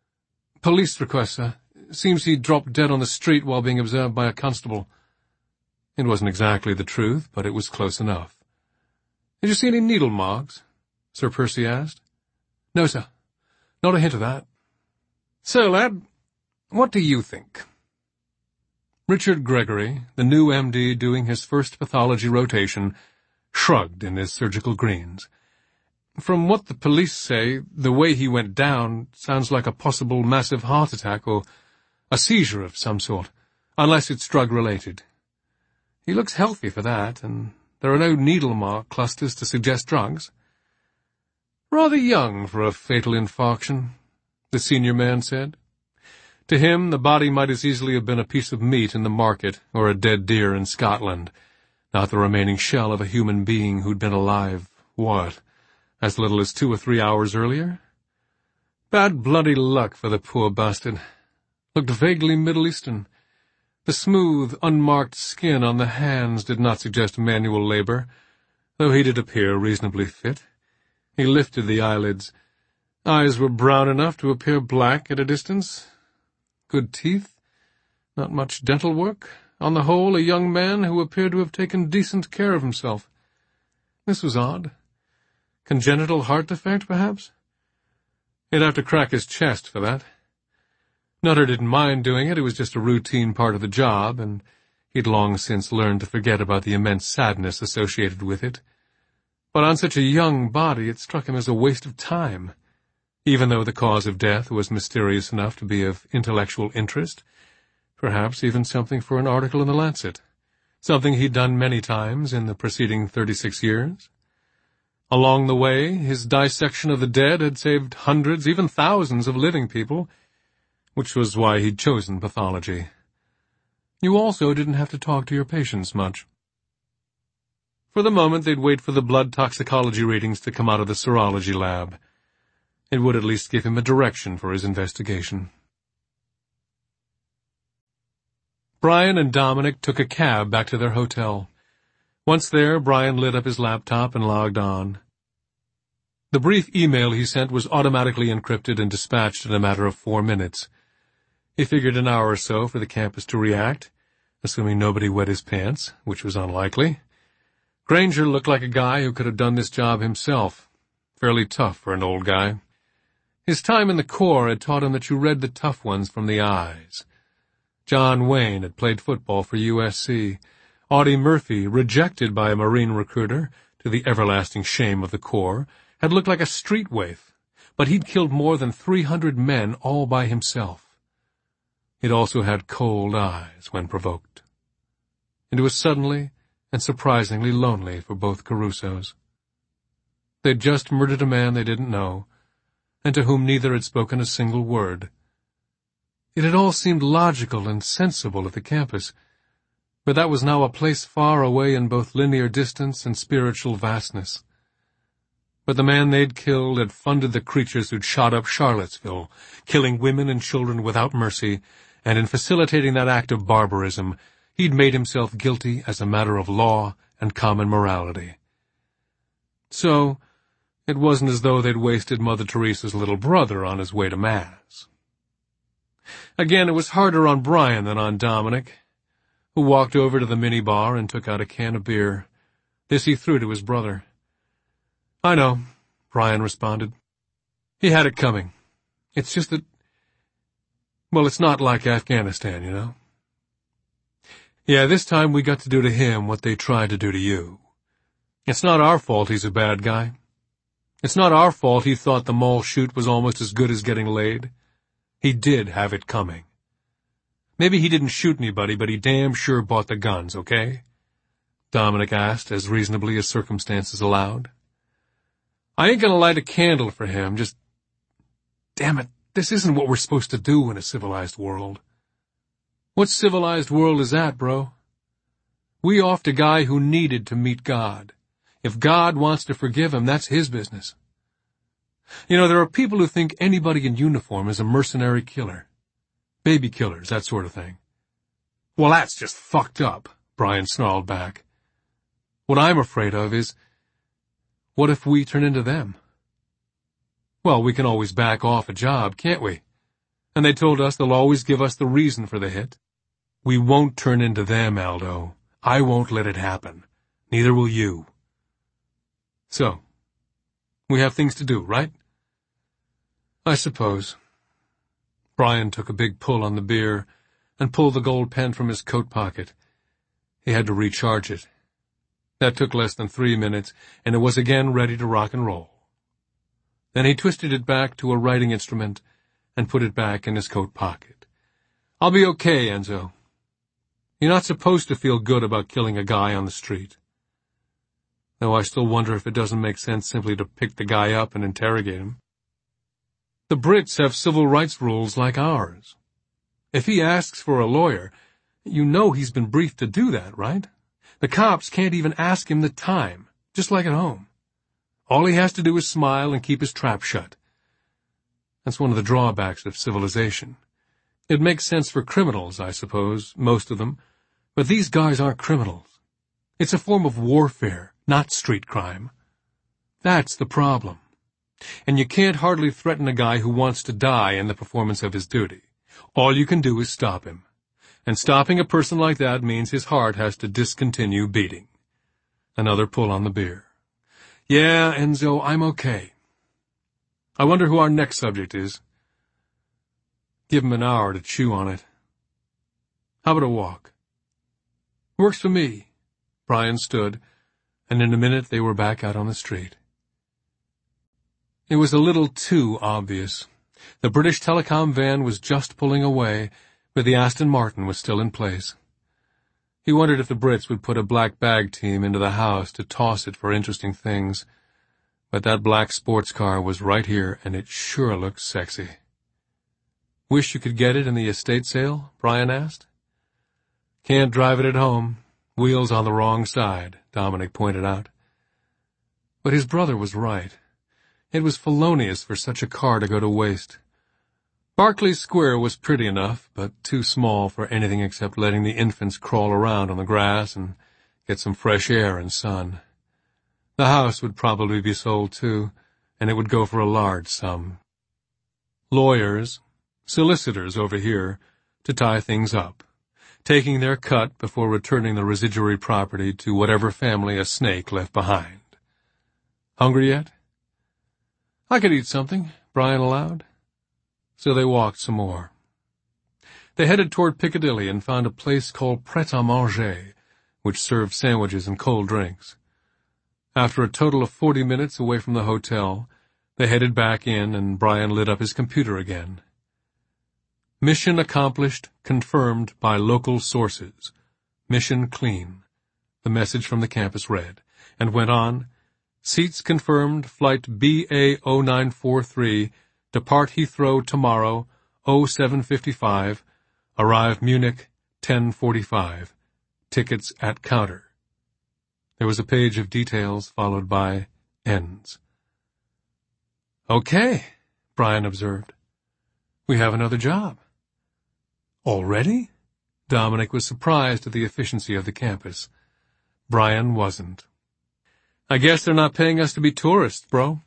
Police request, sir. Seems he dropped dead on the street while being observed by a constable. It wasn't exactly the truth, but it was close enough. Did you see any needle marks? Sir Percy asked. No, sir. Not a hint of that. So, lad, what do you think? Richard Gregory, the new M D doing his first pathology rotation, shrugged in his surgical greens. From what the police say, the way he went down sounds like a possible massive heart attack or a seizure of some sort, unless it's drug-related. He looks healthy for that, and there are no needle mark clusters to suggest drugs. Rather young for a fatal infarction, the senior man said. To him, the body might as easily have been a piece of meat in the market or a dead deer in Scotland, not the remaining shell of a human being who'd been alive, what, as little as two or three hours earlier? Bad bloody luck for the poor bastard. Looked vaguely Middle Eastern. The smooth, unmarked skin on the hands did not suggest manual labor, though he did appear reasonably fit. He lifted the eyelids. Eyes were brown enough to appear black at a distance. Good teeth. Not much dental work. On the whole, a young man who appeared to have taken decent care of himself. This was odd. Congenital heart defect, perhaps? He'd have to crack his chest for that. Nutter didn't mind doing it. It was just a routine part of the job, and he'd long since learned to forget about the immense sadness associated with it. But on such a young body, it struck him as a waste of time. Even though the cause of death was mysterious enough to be of intellectual interest, perhaps even something for an article in the Lancet, something he'd done many times in the preceding thirty-six years. Along the way, his dissection of the dead had saved hundreds, even thousands of living people, which was why he'd chosen pathology. You also didn't have to talk to your patients much. For the moment, they'd wait for the blood toxicology readings to come out of the serology lab. It would at least give him a direction for his investigation. Brian and Dominic took a cab back to their hotel. Once there, Brian lit up his laptop and logged on. The brief email he sent was automatically encrypted and dispatched in a matter of four minutes. He figured an hour or so for the campus to react, assuming nobody wet his pants, which was unlikely. Granger looked like a guy who could have done this job himself. Fairly tough for an old guy. His time in the Corps had taught him that you read the tough ones from the eyes. John Wayne had played football for U S C. Audie Murphy, rejected by a Marine recruiter, to the everlasting shame of the Corps, had looked like a street waif, but he'd killed more than three hundred men all by himself. It also had cold eyes when provoked. It was suddenly and surprisingly lonely for both Carusos. They'd just murdered a man they didn't know, and to whom neither had spoken a single word. It had all seemed logical and sensible at the campus, but that was now a place far away in both linear distance and spiritual vastness. But the man they'd killed had funded the creatures who'd shot up Charlottesville, killing women and children without mercy, and in facilitating that act of barbarism, he'd made himself guilty as a matter of law and common morality. So, it wasn't as though they'd wasted Mother Teresa's little brother on his way to Mass. Again, it was harder on Brian than on Dominic, who walked over to the minibar and took out a can of beer. This he threw to his brother. I know, Brian responded. He had it coming. It's just that Well, it's not like Afghanistan, you know? Yeah, this time we got to do to him what they tried to do to you. It's not our fault he's a bad guy. It's not our fault he thought the mall shoot was almost as good as getting laid. He did have it coming. Maybe he didn't shoot anybody, but he damn sure bought the guns, okay? Dominic asked, as reasonably as circumstances allowed. I ain't gonna light a candle for him, just... Damn it, this isn't what we're supposed to do in a civilized world. What civilized world is that, bro? We offed a guy who needed to meet God. If God wants to forgive him, that's his business. You know, there are people who think anybody in uniform is a mercenary killer. Baby killers, that sort of thing. Well, that's just fucked up, Brian snarled back. What I'm afraid of is, what if we turn into them? Well, we can always back off a job, can't we? And they told us they'll always give us the reason for the hit. We won't turn into them, Aldo. I won't let it happen. Neither will you. So, we have things to do, right? I suppose. Brian took a big pull on the beer and pulled the gold pen from his coat pocket. He had to recharge it. That took less than three minutes, and it was again ready to rock and roll. Then he twisted it back to a writing instrument and put it back in his coat pocket. I'll be okay, Enzo. You're not supposed to feel good about killing a guy on the street. Though I still wonder if it doesn't make sense simply to pick the guy up and interrogate him. The Brits have civil rights rules like ours. If he asks for a lawyer, you know he's been briefed to do that, right? The cops can't even ask him the time, just like at home. All he has to do is smile and keep his trap shut. That's one of the drawbacks of civilization. It makes sense for criminals, I suppose, most of them, but these guys aren't criminals. It's a form of warfare, not street crime. That's the problem. And you can't hardly threaten a guy who wants to die in the performance of his duty. All you can do is stop him. And stopping a person like that means his heart has to discontinue beating. Another pull on the beer. Yeah, Enzo, I'm okay. I wonder who our next subject is. Give him an hour to chew on it. How about a walk? Works for me. Brian stood, and in a minute they were back out on the street. It was a little too obvious. The British Telecom van was just pulling away, but the Aston Martin was still in place. He wondered if the Brits would put a black bag team into the house to toss it for interesting things. But that black sports car was right here, and it sure looked sexy. Wish you could get it in the estate sale? Brian asked. Can't drive it at home. Wheels on the wrong side, Dominic pointed out. But his brother was right. It was felonious for such a car to go to waste. Berkeley Square was pretty enough, but too small for anything except letting the infants crawl around on the grass and get some fresh air and sun. The house would probably be sold too, and it would go for a large sum. Lawyers, solicitors over here, to tie things up, taking their cut before returning the residuary property to whatever family a snake left behind. Hungry yet? I could eat something, Brian allowed. So they walked some more. They headed toward Piccadilly and found a place called Pret-a-Manger, which served sandwiches and cold drinks. After a total of forty minutes away from the hotel, they headed back in and Brian lit up his computer again. Mission accomplished, confirmed by local sources. Mission clean. The message from the campus read, and went on, seats confirmed, flight B A zero nine four three, depart Heathrow tomorrow, oh seven fifty-five, arrive Munich, ten forty-five, tickets at counter. There was a page of details followed by ends. Okay, Brian observed. We have another job. Already? Dominic was surprised at the efficiency of the campus. Brian wasn't. I guess they're not paying us to be tourists, bro.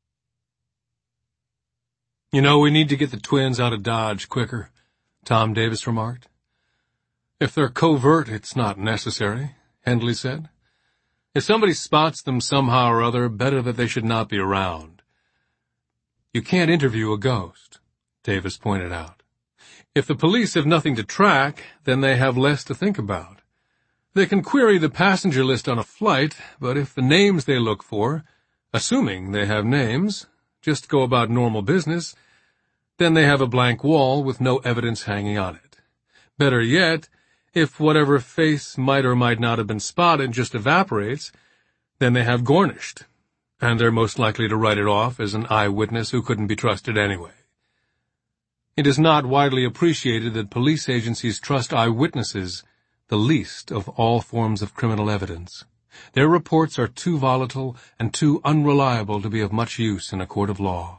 You know, we need to get the twins out of Dodge quicker, Tom Davis remarked. If they're covert, it's not necessary, Hendley said. If somebody spots them somehow or other, better that they should not be around. You can't interview a ghost, Davis pointed out. If the police have nothing to track, then they have less to think about. They can query the passenger list on a flight, but if the names they look for, assuming they have names, just go about normal business, then they have a blank wall with no evidence hanging on it. Better yet, if whatever face might or might not have been spotted just evaporates, then they have Gornished, and they're most likely to write it off as an eyewitness who couldn't be trusted anyway. It is not widely appreciated that police agencies trust eyewitnesses, the least of all forms of criminal evidence. Their reports are too volatile and too unreliable to be of much use in a court of law.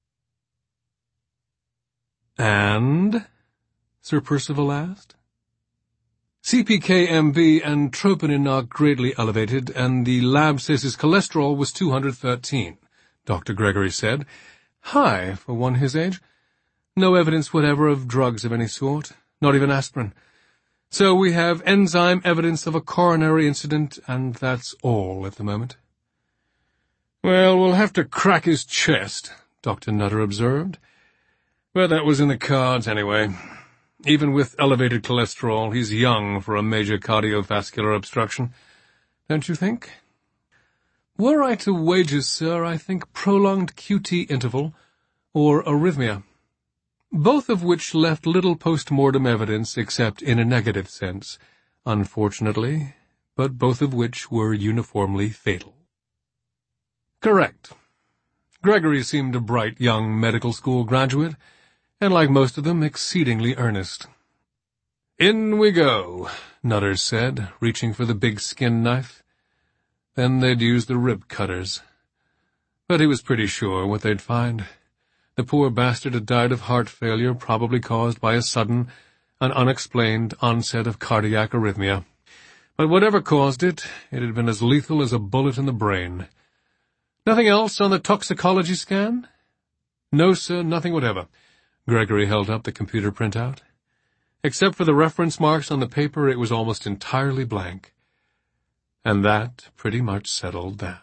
And? Sir Percival asked. C P K M B and troponin are greatly elevated, and the lab says his cholesterol was two hundred thirteen, Doctor Gregory said. High for one his age. No evidence whatever of drugs of any sort, not even aspirin. So we have enzyme evidence of a coronary incident, and that's all at the moment. Well, we'll have to crack his chest, Doctor Nutter observed. But that was in the cards anyway. Even with elevated cholesterol, he's young for a major cardiovascular obstruction, don't you think? Were I to wager, sir, I think prolonged Q T interval or arrhythmia, both of which left little post-mortem evidence except in a negative sense, unfortunately, but both of which were uniformly fatal. Correct. Gregory seemed a bright young medical school graduate, and like most of them, exceedingly earnest. In we go, Nutter said, reaching for the big skin knife. Then they'd use the rib cutters. But he was pretty sure what they'd find. The poor bastard had died of heart failure, probably caused by a sudden and unexplained onset of cardiac arrhythmia. But whatever caused it, it had been as lethal as a bullet in the brain. Nothing else on the toxicology scan? No, sir, nothing whatever. Gregory held up the computer printout. Except for the reference marks on the paper, it was almost entirely blank. And that pretty much settled that.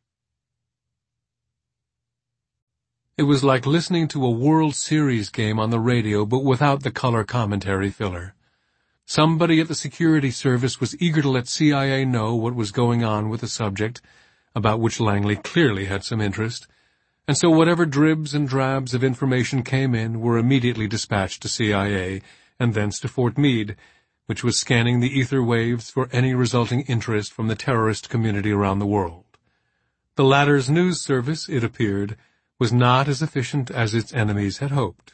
It was like listening to a World Series game on the radio, but without the color commentary filler. Somebody at the security service was eager to let C I A know what was going on with the subject, about which Langley clearly had some interest, and so whatever dribs and drabs of information came in were immediately dispatched to C I A, and thence to Fort Meade, which was scanning the ether waves for any resulting interest from the terrorist community around the world. The latter's news service, it appeared, was not as efficient as its enemies had hoped.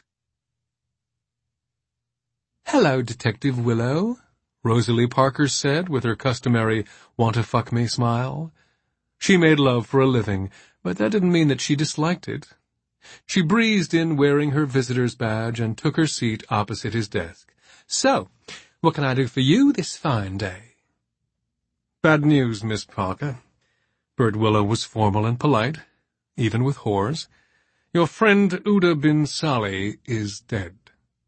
"Hello, Detective Willow," Rosalie Parker said with her customary want-to-fuck-me smile. She made love for a living, but that didn't mean that she disliked it. She breezed in wearing her visitor's badge and took her seat opposite his desk. "So, what can I do for you this fine day?" "Bad news, Miss Parker." Bert Willow was formal and polite, even with whores. "Your friend Uda bin Salih is dead."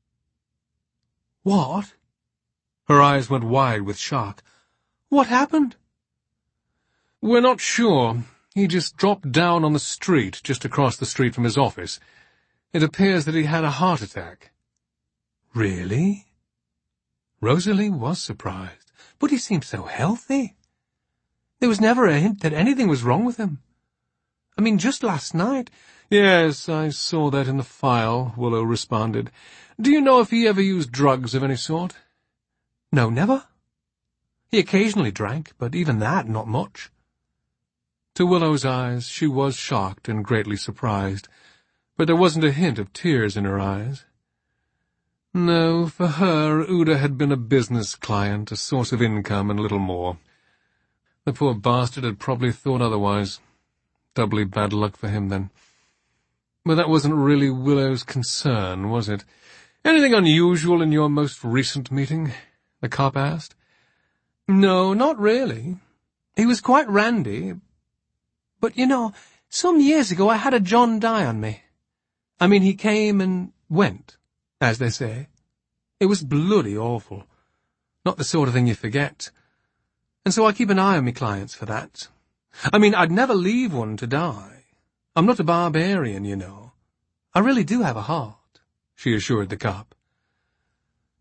"What?" Her eyes went wide with shock. "What happened?" "We're not sure. He just dropped down on the street, just across the street from his office. It appears that he had a heart attack." "Really?" Rosalie was surprised. "But he seemed so healthy. There was never a hint that anything was wrong with him. I mean, just last night—" "Yes, I saw that in the file," Willow responded. "Do you know if he ever used drugs of any sort?" "No, never. He occasionally drank, but even that, not much." To Willow's eyes, she was shocked and greatly surprised, but there wasn't a hint of tears in her eyes. No, for her, Uda had been a business client, a source of income and little more. The poor bastard had probably thought otherwise. Doubly bad luck for him, then. But that wasn't really Willow's concern, was it? "Anything unusual in your most recent meeting?" the cop asked. "No, not really. He was quite randy. But, you know, some years ago I had a John die on me. I mean, he came and went, as they say. It was bloody awful. Not the sort of thing you forget. And so I keep an eye on me clients for that. I mean, I'd never leave one to die. I'm not a barbarian, you know. I really do have a heart," she assured the cop.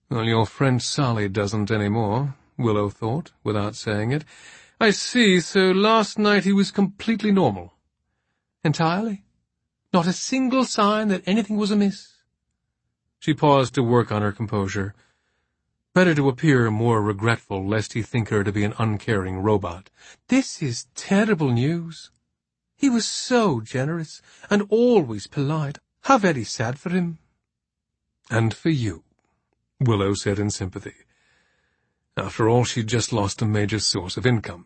Well, your friend Sally doesn't anymore, Willow thought, without saying it. I see, so last night he was completely normal. Entirely. Not a single sign that anything was amiss. She paused to work on her composure. Better to appear more regretful, lest he think her to be an uncaring robot. This is terrible news. He was so generous, and always polite. How very sad for him. And for you, Willow said in sympathy. After all, she'd just lost a major source of income.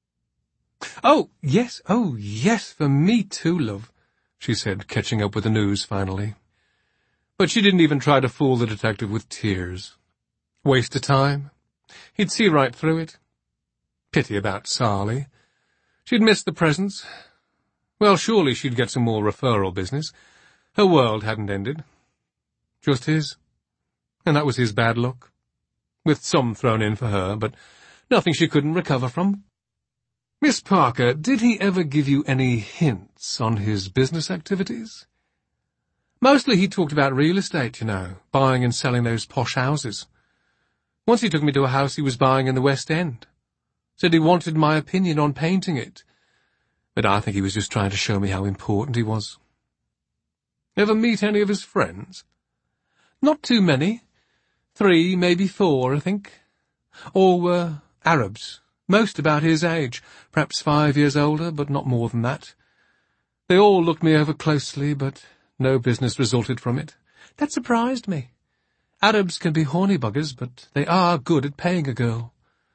Oh, yes, oh, yes, for me too, love, she said, catching up with the news finally. But she didn't even try to fool the detective with tears. Waste of time. He'd see right through it. Pity about Sally. She'd missed the presents. Well, surely she'd get some more referral business. Her world hadn't ended. Just his. And that was his bad luck. With some thrown in for her, but nothing she couldn't recover from. Miss Parker, did he ever give you any hints on his business activities? Mostly he talked about real estate, you know, buying and selling those posh houses. Once he took me to a house he was buying in the West End. Said he wanted my opinion on painting it. But I think he was just trying to show me how important he was. Ever meet any of his friends? Not too many. Three, maybe four, I think. All were Arabs, most about his age, perhaps five years older, but not more than that. They all looked me over closely, but no business resulted from it. That surprised me. Arabs can be horny buggers, but they are good at paying a girl.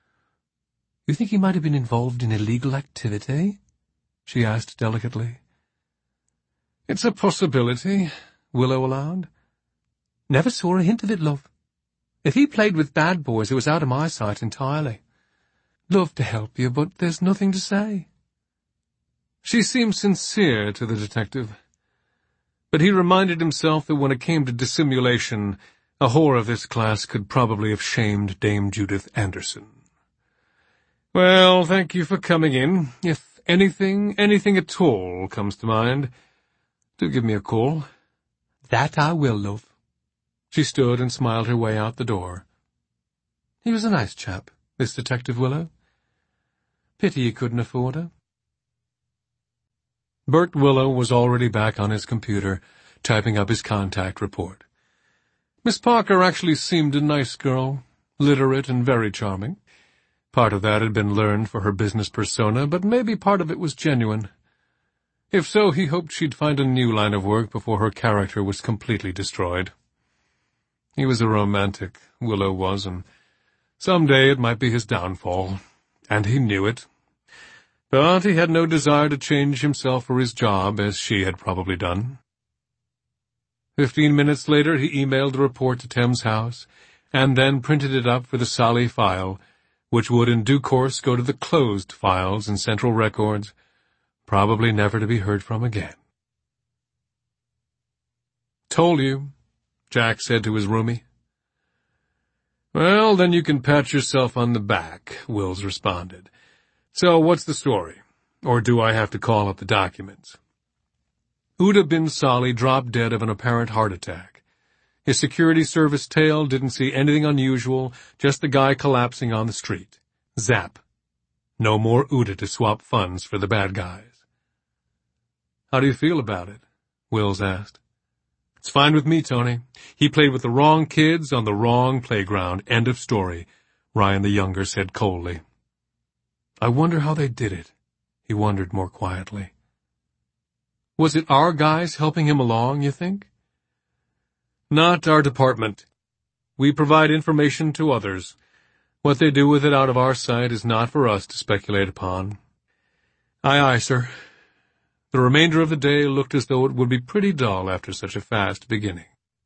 You think he might have been involved in illegal activity? She asked delicately. It's a possibility, Willow allowed. Never saw a hint of it, love. If he played with bad boys, it was out of my sight entirely. Love to help you, but there's nothing to say. She seemed sincere to the detective. But he reminded himself that when it came to dissimulation, a whore of this class could probably have shamed Dame Judith Anderson. Well, thank you for coming in. If anything, anything at all comes to mind, do give me a call. That I will, love. She stood and smiled her way out the door. He was a nice chap, this Detective Willow. Pity he couldn't afford her. Bert Willow was already back on his computer, typing up his contact report. Miss Parker actually seemed a nice girl, literate and very charming. Part of that had been learned for her business persona, but maybe part of it was genuine. If so, he hoped she'd find a new line of work before her character was completely destroyed. He was a romantic, Willow was, and someday it might be his downfall, and he knew it. But he had no desire to change himself or his job, as she had probably done. Fifteen minutes later he emailed the report to Thames House, and then printed it up for the Sally file, which would in due course go to the closed files in Central Records, probably never to be heard from again. "Told you," Jack said to his roomie. "Well, then you can pat yourself on the back," Wills responded. "So what's the story? Or do I have to call up the documents?" Uda bin Sali dropped dead of an apparent heart attack. His security service tail didn't see anything unusual, just the guy collapsing on the street. Zap. No more Uda to swap funds for the bad guys. "How do you feel about it?" Wills asked. "It's fine with me, Tony. He played with the wrong kids on the wrong playground. End of story," Ryan the Younger said coldly. "I wonder how they did it," he wondered more quietly. "Was it our guys helping him along, you think?" "Not our department. We provide information to others. What they do with it out of our sight is not for us to speculate upon." "Aye, aye, sir." The remainder of the day looked as though it would be pretty dull after such a fast beginning.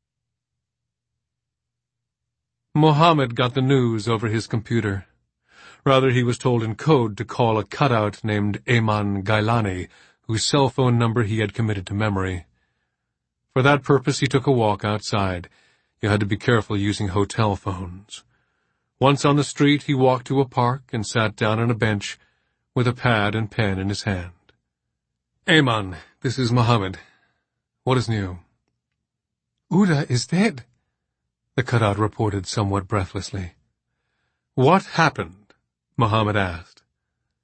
Mohammed got the news over his computer. Rather, he was told in code to call a cutout named Ayman Gailani, whose cell phone number he had committed to memory. For that purpose he took a walk outside. You had to be careful using hotel phones. Once on the street, he walked to a park and sat down on a bench with a pad and pen in his hand. "Ayman, this is Mohammed. What is new?" "Uda is dead." the cutout reported somewhat breathlessly. "What happened?" Mohammed asked.